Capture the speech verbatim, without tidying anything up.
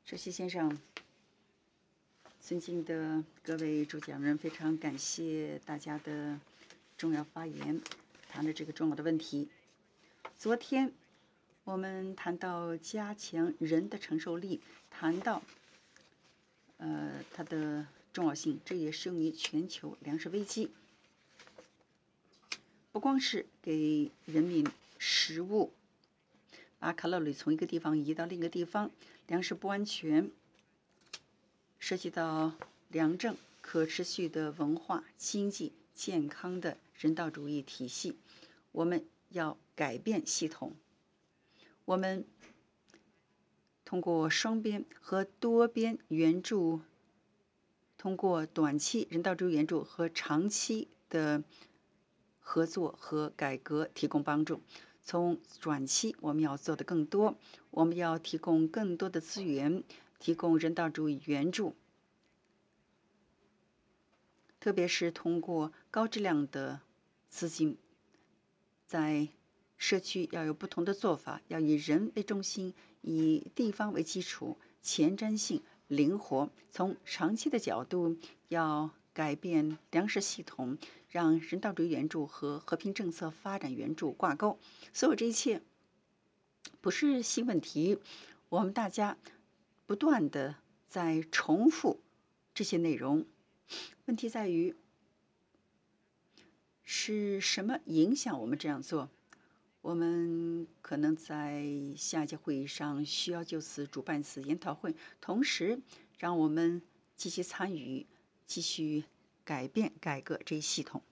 主席先生，尊敬的各位主讲人，非常感谢大家的重要发言，谈了这个重要的问题。昨天我们谈到加强人的承受力，谈到呃它的重要性，这也适用于全球粮食危机。不光是给人民食物，把卡路里从一个地方移到另一个地方，粮食不安全，涉及到良政、可持续的文化、经济、健康的人道主义体系。我们要改变系统，我们通过双边和多边援助，通过短期人道主义援助和长期的合作和改革提供帮助。从短期我们要做的更多，我们要提供更多的资源，提供人道主义援助，特别是通过高质量的资金，在社区要有不同的做法，要以人为中心，以地方为基础，前瞻性、灵活。从长期的角度，要改变粮食系统，让人道主义援助和和平政策发展援助挂钩。所有这一切不是新问题，我们大家不断的在重复这些内容。问题在于是什么影响我们这样做？我们可能在下一届会议上需要就此主办一次研讨会，同时让我们积极参与，继续改变改革这一系统。